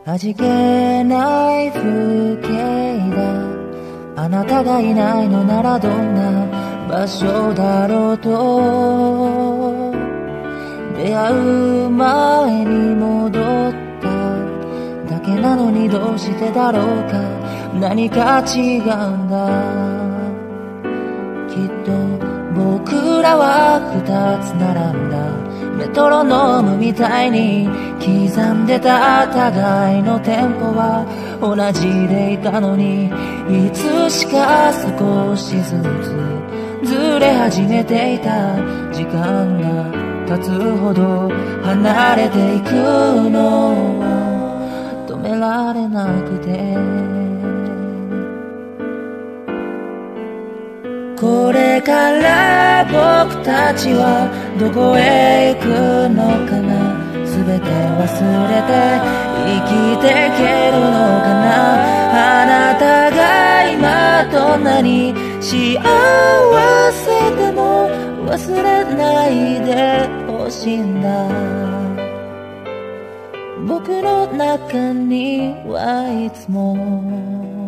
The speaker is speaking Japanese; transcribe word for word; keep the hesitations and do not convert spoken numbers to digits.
味気ない風景だ。あなたがいないのならどんな場所だろうと。出会う前に戻っただけなのにどうしてだろうか。何か違うんだ。きっと僕らは二つ並んだメトロノームみたいに刻んでた互いのテンポは同じでいたのに、いつしか少しずつずれ始めていた。時間が経つほど離れていくのを止められなくて、これから僕たちはどこへ行くのかな。全て忘れて生きていけるのかな。あなたが今どんなに幸せでも忘れないでほしいんだ。僕の中にはいつも